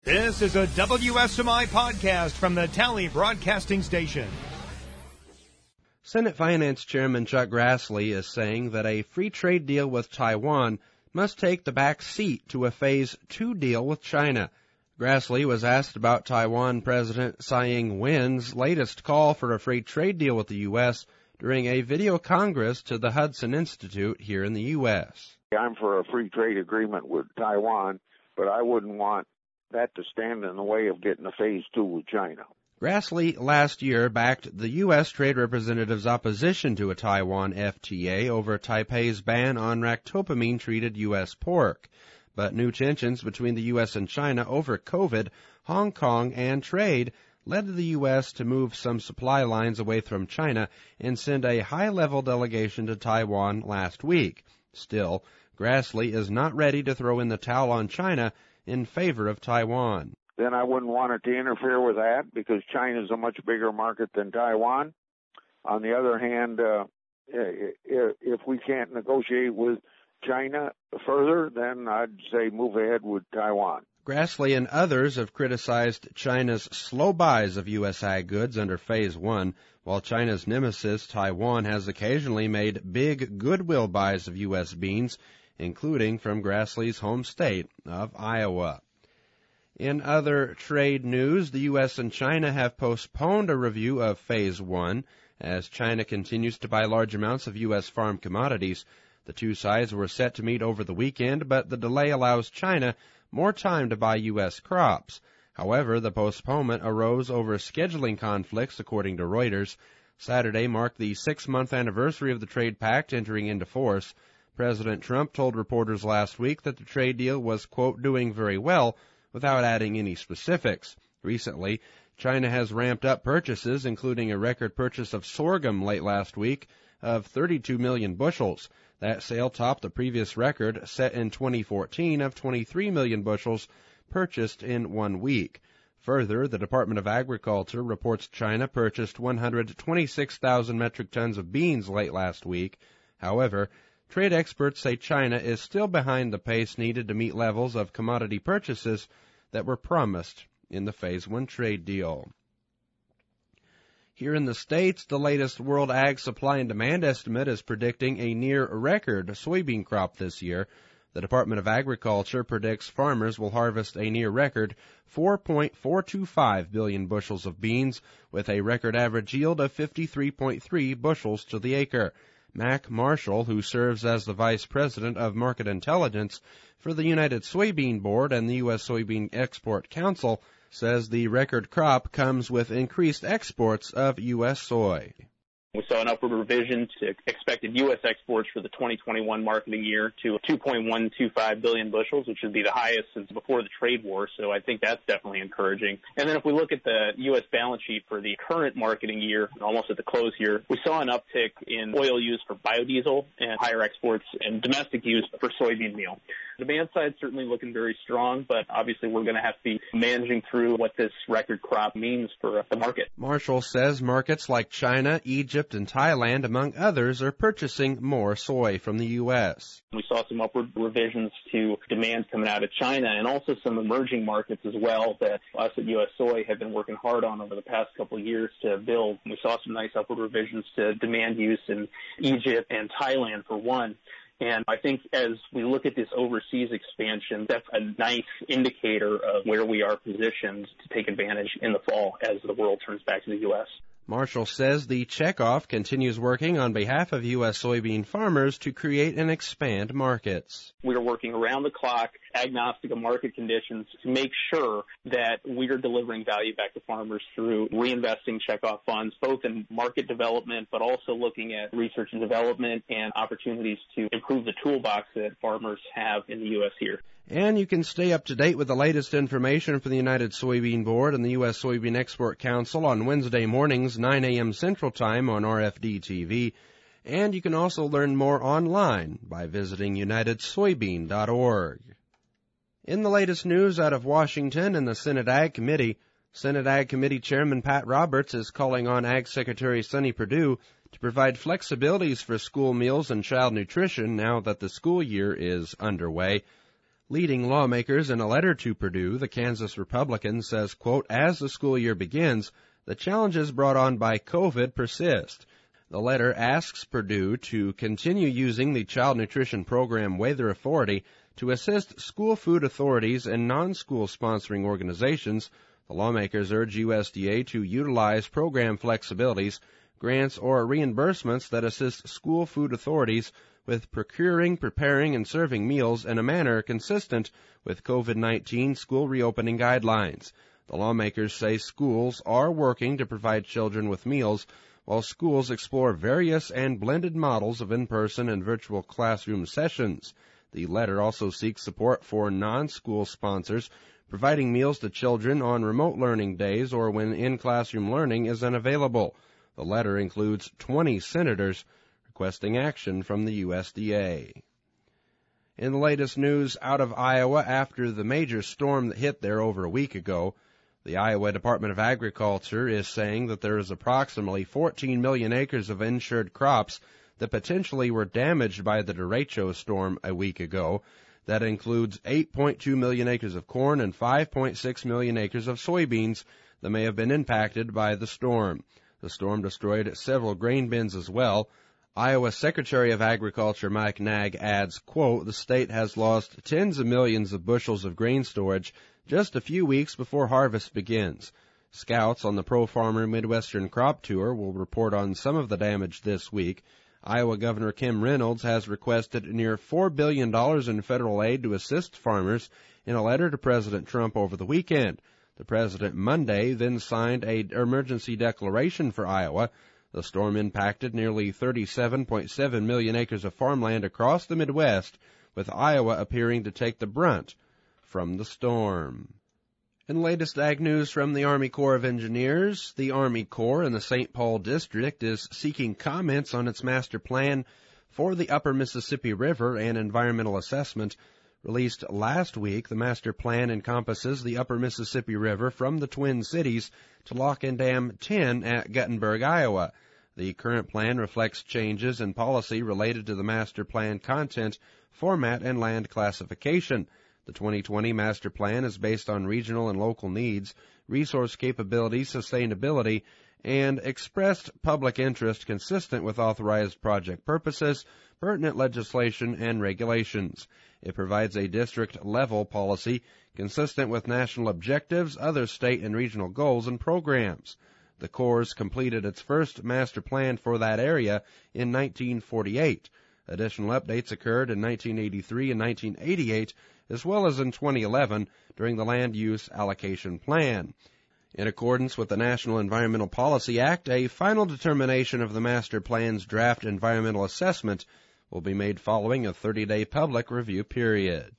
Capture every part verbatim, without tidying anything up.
This is a W S M I podcast from the Tally Broadcasting Station. Senate Finance Chairman Chuck Grassley is saying that a free trade deal with Taiwan must take the back seat to a phase two deal with China. Grassley was asked about Taiwan President Tsai Ing-wen's latest call for a free trade deal with the U S during a video congress to the Hudson Institute here in the U S. I'm for a free trade agreement with Taiwan, but I wouldn't want that to stand in the way of getting a phase two with China. Grassley last year backed the U S Trade Representative's opposition to a Taiwan F T A over Taipei's ban on ractopamine-treated U S pork. But new tensions between the U S and China over COVID, Hong Kong, and trade led the U S to move some supply lines away from China and send a high-level delegation to Taiwan last week. Still, Grassley is not ready to throw in the towel on China in favor of Taiwan. Then I wouldn't want it to interfere with that because China is a much bigger market than Taiwan. On the other hand, uh, if we can't negotiate with China further, then I'd say move ahead with Taiwan. Grassley and others have criticized China's slow buys of U S ag goods under Phase one, while China's nemesis, Taiwan, has occasionally made big goodwill buys of U S beans, including from Grassley's home state of Iowa. In other trade news, the U S and China have postponed a review of Phase one as China continues to buy large amounts of U S farm commodities. The two sides were set to meet over the weekend, but the delay allows China more time to buy U S crops. However, the postponement arose over scheduling conflicts, according to Reuters. Saturday marked the six-month anniversary of the trade pact entering into force. President Trump told reporters last week that the trade deal was, quote, doing very well, without adding any specifics. Recently, China has ramped up purchases, including a record purchase of sorghum late last week of thirty-two million bushels. That sale topped the previous record set in twenty fourteen of twenty-three million bushels purchased in one week. Further, the Department of Agriculture reports China purchased one hundred twenty-six thousand metric tons of beans late last week. However, trade experts say China is still behind the pace needed to meet levels of commodity purchases that were promised in the Phase one trade deal. Here in the States, the latest World Ag Supply and Demand estimate is predicting a near-record soybean crop this year. The Department of Agriculture predicts farmers will harvest a near-record four point four two five billion bushels of beans, with a record average yield of fifty-three point three bushels to the acre. Mac Marshall, who serves as the Vice President of Market Intelligence for the United Soybean Board and the U S Soybean Export Council, says the record crop comes with increased exports of U S soy. We saw an upward revision to expected U S exports for the twenty twenty-one marketing year to two point one two five billion bushels, which would be the highest since before the trade war, so I think that's definitely encouraging. And then if we look at the U S balance sheet for the current marketing year, almost at the close here, we saw an uptick in oil use for biodiesel and higher exports and domestic use for soybean meal. The demand side is certainly looking very strong, but obviously we're going to have to be managing through what this record crop means for the market. Marshall says markets like China, Egypt, and Thailand, among others, are purchasing more soy from the U S. We saw some upward revisions to demand coming out of China and also some emerging markets as well that us at U S Soy have been working hard on over the past couple of years to build. We saw some nice upward revisions to demand use in Egypt and Thailand for one. And I think as we look at this overseas expansion, that's a nice indicator of where we are positioned to take advantage in the fall as the world turns back to the U S. Marshall says the checkoff continues working on behalf of U S soybean farmers to create and expand markets. We are working around the clock, agnostic of market conditions, to make sure that we are delivering value back to farmers through reinvesting checkoff funds, both in market development, but also looking at research and development and opportunities to improve the toolbox that farmers have in the U S here. And you can stay up to date with the latest information from the United Soybean Board and the U S Soybean Export Council on Wednesday mornings, nine a.m. Central Time on R F D T V. And you can also learn more online by visiting united soybean dot org. In the latest news out of Washington and the Senate Ag Committee, Senate Ag Committee Chairman Pat Roberts is calling on Ag Secretary Sonny Perdue to provide flexibilities for school meals and child nutrition now that the school year is underway. Leading lawmakers in a letter to Perdue, the Kansas Republican says, quote, as the school year begins, the challenges brought on by COVID persist. The letter asks Perdue to continue using the Child Nutrition Program Waiver Authority to assist school food authorities and non-school sponsoring organizations. The lawmakers urge U S D A to utilize program flexibilities, grants, or reimbursements that assist school food authorities with procuring, preparing, and serving meals in a manner consistent with COVID nineteen school reopening guidelines. The lawmakers say schools are working to provide children with meals while schools explore various and blended models of in-person and virtual classroom sessions. The letter also seeks support for non-school sponsors providing meals to children on remote learning days or when in-classroom learning is unavailable. The letter includes twenty senators requesting action from the U S D A. In the latest news out of Iowa, after the major storm that hit there over a week ago, the Iowa Department of Agriculture is saying that there is approximately fourteen million acres of insured crops that potentially were damaged by the derecho storm a week ago. That includes eight point two million acres of corn and five point six million acres of soybeans that may have been impacted by the storm. The storm destroyed several grain bins as well. Iowa Secretary of Agriculture Mike Nagg adds, quote, the state has lost tens of millions of bushels of grain storage just a few weeks before harvest begins. Scouts on the Pro Farmer Midwestern Crop Tour will report on some of the damage this week. Iowa Governor Kim Reynolds has requested near four billion dollars in federal aid to assist farmers in a letter to President Trump over the weekend. The president Monday then signed an emergency declaration for Iowa. The storm impacted nearly thirty-seven point seven million acres of farmland across the Midwest, with Iowa appearing to take the brunt from the storm. In latest ag news from the Army Corps of Engineers, the Army Corps in the Saint Paul District is seeking comments on its master plan for the Upper Mississippi River and environmental assessment. Released last week, the master plan encompasses the Upper Mississippi River from the Twin Cities to Lock and Dam ten at Guttenberg, Iowa. The current plan reflects changes in policy related to the master plan content, format, and land classification. The twenty twenty master plan is based on regional and local needs, resource capability, sustainability, and expressed public interest consistent with authorized project purposes, pertinent legislation, and regulations. It provides a district-level policy consistent with national objectives, other state and regional goals and programs. The Corps completed its first master plan for that area in nineteen forty-eight. Additional updates occurred in nineteen eighty-three and nineteen eighty-eight, as well as in twenty eleven during the Land Use Allocation Plan. In accordance with the National Environmental Policy Act, a final determination of the master plan's draft environmental assessment will be made following a thirty-day public review period.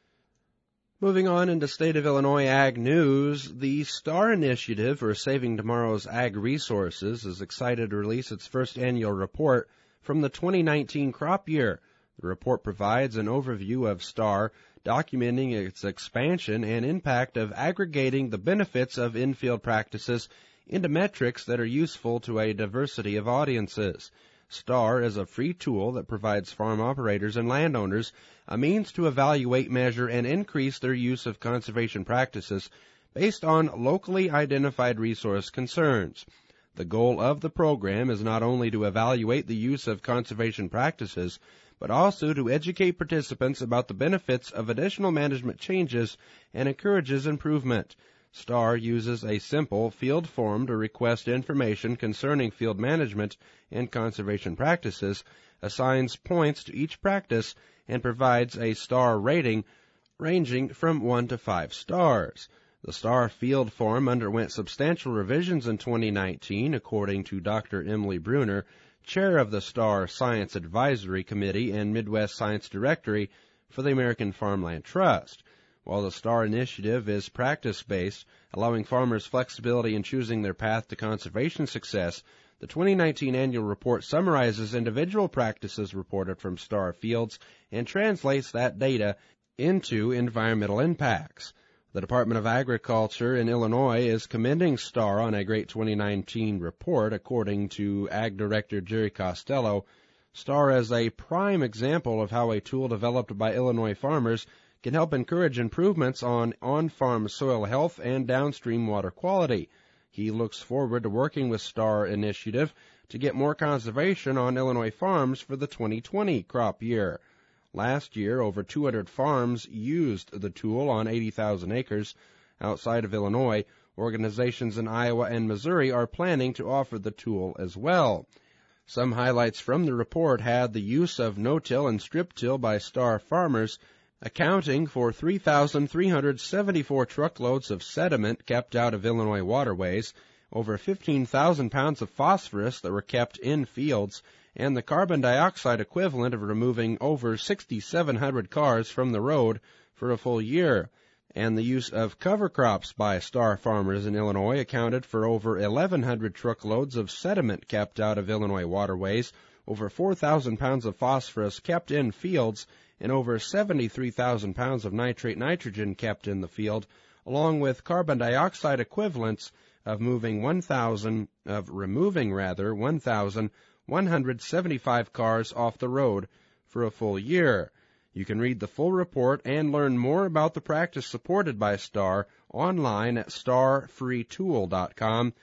Moving on into State of Illinois ag news, the STAR Initiative for Saving Tomorrow's Ag Resources is excited to release its first annual report from the twenty nineteen crop year. The report provides an overview of STAR, documenting its expansion and impact of aggregating the benefits of in-field practices into metrics that are useful to a diversity of audiences. STAR is a free tool that provides farm operators and landowners a means to evaluate, measure, and increase their use of conservation practices based on locally identified resource concerns. The goal of the program is not only to evaluate the use of conservation practices, but also to educate participants about the benefits of additional management changes and encourages improvement. STAR uses a simple field form to request information concerning field management and conservation practices, assigns points to each practice, and provides a STAR rating ranging from one to five stars. The STAR field form underwent substantial revisions in twenty nineteen, according to Doctor Emily Bruner, chair of the STAR Science Advisory Committee and Midwest Science Directory for the American Farmland Trust. While the STAR initiative is practice-based, allowing farmers flexibility in choosing their path to conservation success, the twenty nineteen annual report summarizes individual practices reported from STAR fields and translates that data into environmental impacts. The Department of Agriculture in Illinois is commending STAR on a great twenty nineteen report, according to Ag Director Jerry Costello. STAR is a prime example of how a tool developed by Illinois farmers can help encourage improvements on on-farm soil health and downstream water quality. He looks forward to working with STAR Initiative to get more conservation on Illinois farms for the twenty twenty crop year. Last year, over two hundred farms used the tool on eighty thousand acres. Outside of Illinois, organizations in Iowa and Missouri are planning to offer the tool as well. Some highlights from the report had the use of no-till and strip-till by STAR farmers, accounting for three thousand three hundred seventy-four truckloads of sediment kept out of Illinois waterways, over fifteen thousand pounds of phosphorus that were kept in fields, and the carbon dioxide equivalent of removing over six thousand seven hundred cars from the road for a full year. And the use of cover crops by STAR farmers in Illinois accounted for over eleven hundred truckloads of sediment kept out of Illinois waterways, over four thousand pounds of phosphorus kept in fields, and over seventy-three thousand pounds of nitrate nitrogen kept in the field, along with carbon dioxide equivalents of moving one thousand of removing rather one thousand one hundred seventy-five cars off the road for a full year. You can read the full report and learn more about the practice supported by STAR online at star free tool dot com.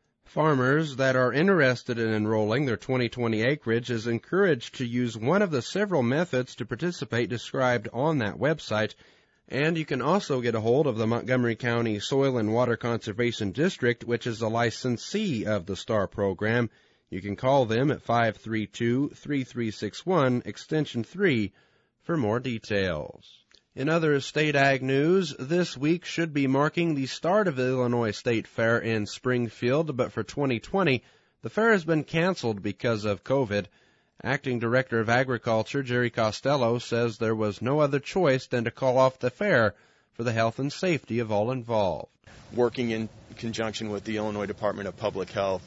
Farmers that are interested in enrolling their twenty twenty acreage is encouraged to use one of the several methods to participate described on that website, and you can also get a hold of the Montgomery County Soil and Water Conservation District, which is a licensee of the STAR program. You can call them at five three two, three three six one, extension three, for more details. In other state ag news, this week should be marking the start of the Illinois State Fair in Springfield, but for twenty twenty, the fair has been canceled because of COVID. Acting Director of Agriculture Jerry Costello says there was no other choice than to call off the fair for the health and safety of all involved. Working in conjunction with the Illinois Department of Public Health,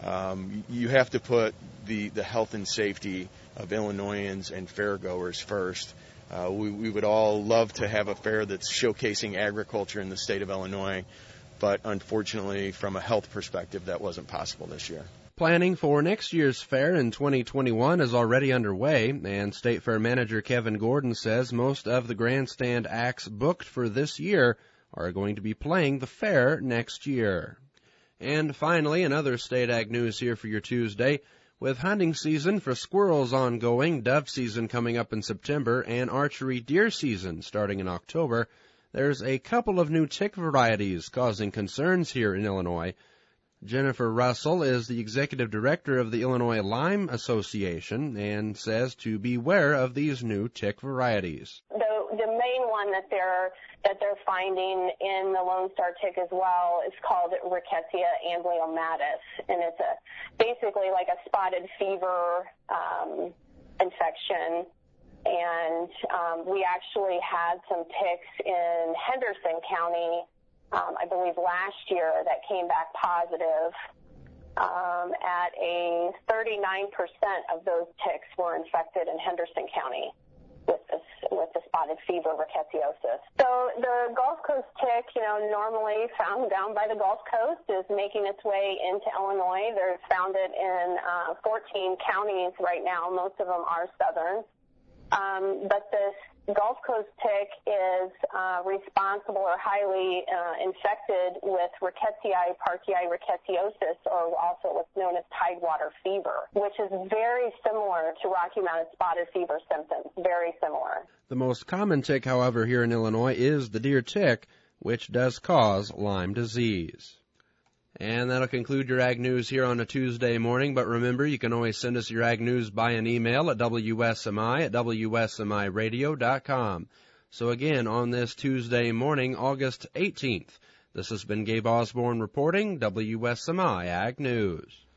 um, you have to put the, the health and safety of Illinoisans and fairgoers first. Uh, we, we would all love to have a fair that's showcasing agriculture in the state of Illinois, but unfortunately, from a health perspective, that wasn't possible this year. Planning for next year's fair in twenty twenty-one is already underway, and State Fair Manager Kevin Gordon says most of the grandstand acts booked for this year are going to be playing the fair next year. And finally, another state ag news here for your Tuesday. With hunting season for squirrels ongoing, dove season coming up in September, and archery deer season starting in October, there's a couple of new tick varieties causing concerns here in Illinois. Jennifer Russell is the executive director of the Illinois Lyme Association and says to beware of these new tick varieties. The, the main one that they're that they're finding in the Lone Star tick as well is called Rickettsia amblyommatis, and it's a basically like a spotted fever um, infection. And um, we actually had some ticks in Henderson County, um, I believe last year, that came back positive. Um, at a thirty-nine percent of those ticks were infected in Henderson County with this, with the spotted fever rickettsiosis. So the Gulf Coast tick, you know, normally found down by the Gulf Coast, is making its way into Illinois. There's found it in uh, fourteen counties right now. Most of them are southern. Um, but this Gulf Coast tick is uh, responsible or highly uh, infected with Rickettsia partii rickettsiosis, or also what's known as tidewater fever, which is very similar to Rocky Mountain spotted fever symptoms, very similar. The most common tick, however, here in Illinois is the deer tick, which does cause Lyme disease. And that'll conclude your Ag News here on a Tuesday morning. But remember, you can always send us your Ag News by an email at W S M I at W S M I radio dot com. So again, on this Tuesday morning, August eighteenth, this has been Gabe Osborne reporting W S M I Ag News.